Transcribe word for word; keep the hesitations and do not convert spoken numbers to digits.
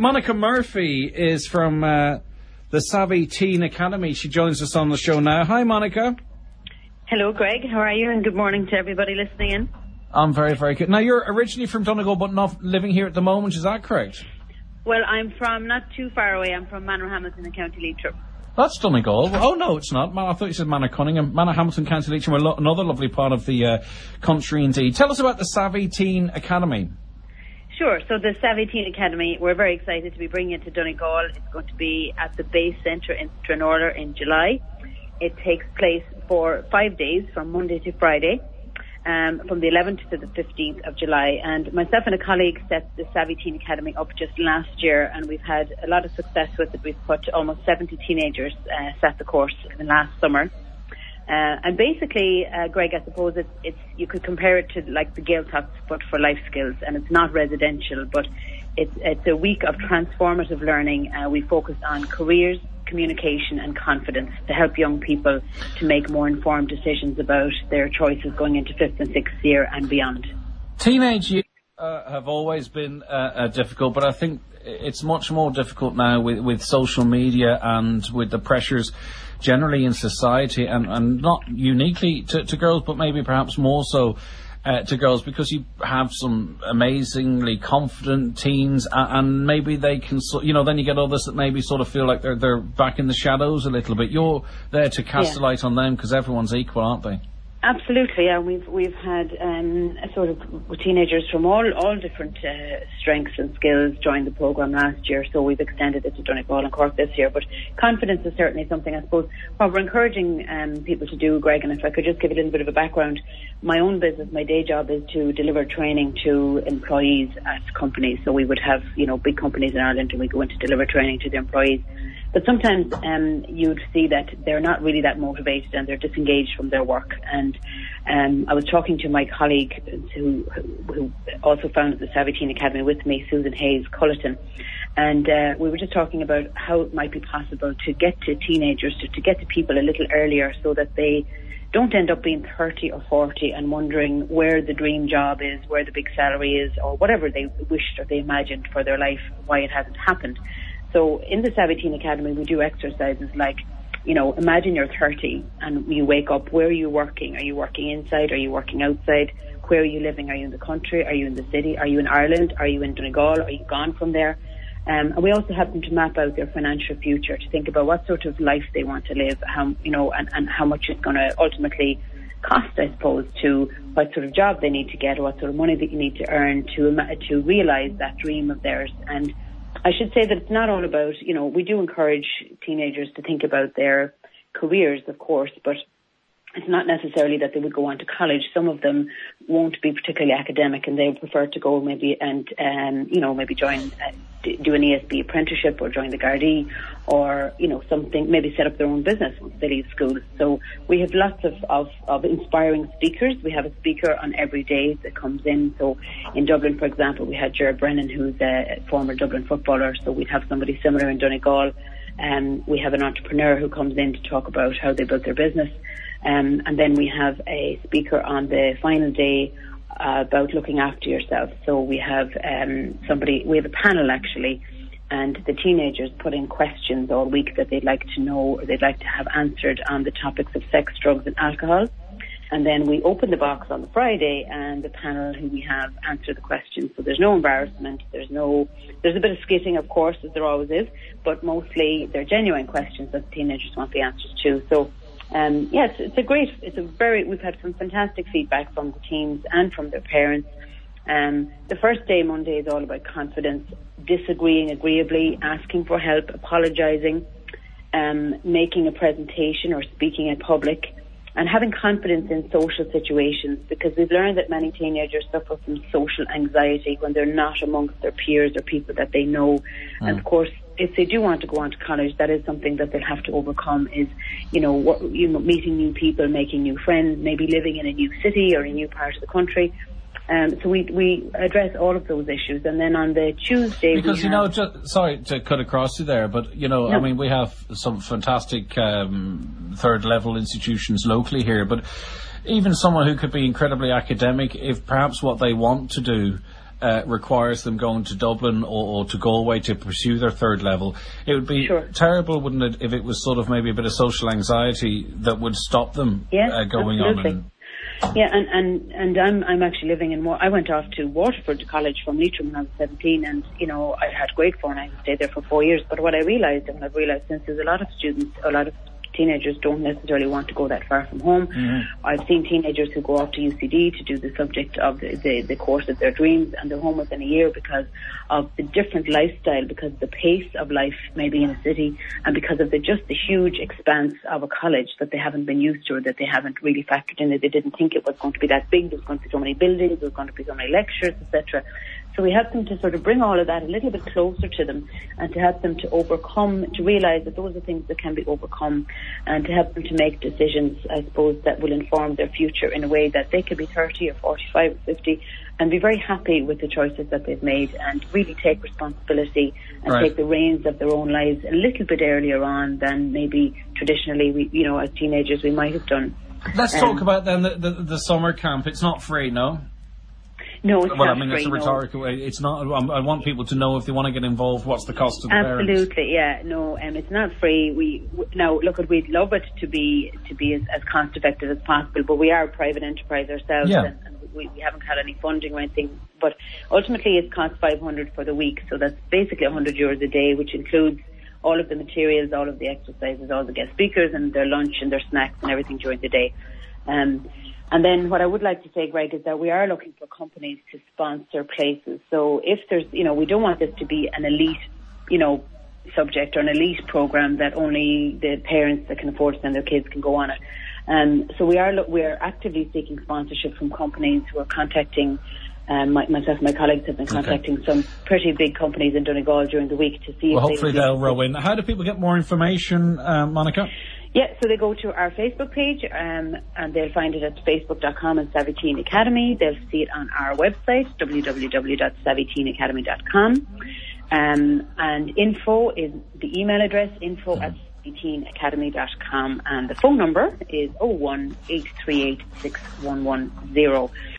Monica Murphy is from uh, the Savvy Teen Academy. She joins us on the show now. Hi, Monica. Hello, Greg. How are you? And good morning to everybody listening in. I'm very, very good. Now, you're originally from Donegal, but not living here at the moment. Is that correct? Well, I'm from not too far away. I'm from Manorhamilton in County Leitrim. That's Donegal. Oh, no, it's not. I thought you said Manor Cunningham. Manorhamilton, County Leitrim, are lo- another lovely part of the uh, country indeed. Tell us about the Savvy Teen Academy. Sure. So the Savvy Teen Academy, we're very excited to be bringing it to Donegal. It's going to be at the Base Centre in Stranorlar in July. It takes place for five days from Monday to Friday. Um, from the eleventh to the fifteenth of July. And myself and a colleague set the Savvy Teen Academy up just last year, and we've had a lot of success with it. We've put almost seventy teenagers uh, set the course in the last summer. Uh, and basically, uh, Greg, I suppose it's, it's you could compare it to like the Gaeltachts, but for life skills, and it's not residential, but it's, it's a week of transformative learning. Uh, we focus on careers, communication and confidence to help young people to make more informed decisions about their choices going into fifth and sixth year and beyond. Teenage years uh, have always been uh, uh, difficult, but I think it's much more difficult now with, with social media and with the pressures generally in society, and, and not uniquely to, to girls, but maybe perhaps more so Uh, to girls, because you have some amazingly confident teens, uh, and maybe they can, so, you know, then you get others that maybe sort of feel like they're they're back in the shadows a little bit. You're there to cast yeah. a light on them because everyone's equal, aren't they? Absolutely, yeah. We've we've had um, a sort of teenagers from all all different uh, strengths and skills join the programme last year, so we've extended it to Donegal and Cork this year. But confidence is certainly something, I suppose, what we're encouraging um, people to do, Greg. And if I could just give a little bit of a background, my own business, my day job is to deliver training to employees at companies. So we would have, you know, big companies in Ireland, and we go in to deliver training to the employees. But sometimes um, you'd see that they're not really that motivated and they're disengaged from their work. And um, I was talking to my colleague who, who also founded the Savvy Teen Academy with me, Susan Hayes Culleton, and uh, we were just talking about how it might be possible to get to teenagers, to, to get to people a little earlier so that they don't end up being thirty or forty and wondering where the dream job is, where the big salary is, or whatever they wished or they imagined for their life, why it hasn't happened. So in the Savvy Teen Academy, we do exercises like, you know, imagine you're thirty and you wake up. Where are you working? Are you working inside? Are you working outside? Where are you living? Are you in the country? Are you in the city? Are you in Ireland? Are you in Donegal? Are you gone from there? Um, and we also help them to map out their financial future, to think about what sort of life they want to live, how, you know, and, and how much it's going to ultimately cost, I suppose, to what sort of job they need to get, or what sort of money that you need to earn to to realise that dream of theirs. And I should say that it's not all about, you know, we do encourage teenagers to think about their careers, of course, but it's not necessarily that they would go on to college. Some of them won't be particularly academic, and they prefer to go maybe and, um, you know, maybe join, uh, do an E S B apprenticeship or join the Gardaí, or, you know, something, maybe set up their own business once they leave school. So we have lots of, of, of inspiring speakers. We have a speaker on every day that comes in. So in Dublin, for example, we had Ger Brennan, who's a former Dublin footballer. So we'd have somebody similar in Donegal. Um, we have an entrepreneur who comes in to talk about how they built their business. Um, and then we have a speaker on the final day uh, about looking after yourself. So we have um, somebody, we have a panel actually, and the teenagers put in questions all week that they'd like to know or they'd like to have answered on the topics of sex, drugs and alcohol. And then we open the box on the Friday, and the panel who we have answer the questions. So there's no embarrassment, there's no, there's a bit of skitting, of course, as there always is, but mostly they're genuine questions that the teenagers want the answers to. So Um, yes, it's a great, it's a very, we've had some fantastic feedback from the teens and from their parents. Um, the first day, Monday, is all about confidence, disagreeing agreeably, asking for help, apologising, um, making a presentation or speaking in public, and having confidence in social situations, because we've learned that many teenagers suffer from social anxiety when they're not amongst their peers or people that they know. Mm. And of course, if they do want to go on to college, that is something that they'll have to overcome, is, you know, what, you know, meeting new people, making new friends, maybe living in a new city or a new part of the country. Um, so we we address all of those issues, and then on the Tuesday, because we you have know, just, sorry to cut across you there, but you know, no. I mean, we have some fantastic um, third level institutions locally here, but even someone who could be incredibly academic, if perhaps what they want to do uh, requires them going to Dublin or, or to Galway to pursue their third level. It would be sure. terrible, wouldn't it, if it was sort of maybe a bit of social anxiety that would stop them yeah, uh, going absolutely. on. And Yeah, and, and, and I'm I'm actually living in Wa- I went off to Waterford College from Leitrim when I was seventeen, and you know I had great fun. I stayed there for four years. But what I realised, and I've realised since, is a lot of students, a lot of teenagers don't necessarily want to go that far from home. Mm-hmm. I've seen teenagers who go off to U C D to do the subject of the, the, the course of their dreams, and they're home within a year because of the different lifestyle, because of the pace of life maybe in a city, and because of the just the huge expanse of a college that they haven't been used to, or that they haven't really factored in, that they didn't think it was going to be that big. There was going to be so many buildings, there was going to be so many lectures, et cetera. So we help them to sort of bring all of that a little bit closer to them, and to help them to overcome, to realise that those are things that can be overcome, and to help them to make decisions, I suppose, that will inform their future in a way that they could be thirty or forty-five or fifty and be very happy with the choices that they've made, and really take responsibility and right. take the reins of their own lives a little bit earlier on than maybe traditionally, we, you know, as teenagers we might have done. Let's um, talk about then the, the, the summer camp. It's not free, no? No, it's well, not I mean, free, it's a rhetorical way. No. It's not. I want people to know if they want to get involved, what's the cost to the Absolutely, parents? Absolutely, yeah. No, um, it's not free. We w- now look, we'd love it to be to be as, as cost effective as possible, but we are a private enterprise ourselves, yeah. and, and we, we haven't had any funding or anything. But ultimately, it costs five hundred for the week, so that's basically one hundred euros a day, which includes all of the materials, all of the exercises, all the guest speakers, and their lunch and their snacks and everything during the day. Um, And then what I would like to say, Greg, is that we are looking for companies to sponsor places. So if there's, you know, we don't want this to be an elite, you know, subject or an elite program that only the parents that can afford to send their kids can go on it. Um, so we are, we are actively seeking sponsorship from companies who are contacting, um, my, myself and my colleagues have been contacting okay. some pretty big companies in Donegal during the week to see well, if hopefully they they'll row in. How do people get more information, uh, Monica? Yeah, so they go to our Facebook page, um, and they'll find it at facebook dot com and Savvy Teen Academy. They'll see it on our website, w w w dot savvy teen academy dot com. Um, and info is the email address, info at savvy teen academy dot com, and the phone number is oh one eight three eight six one one zero.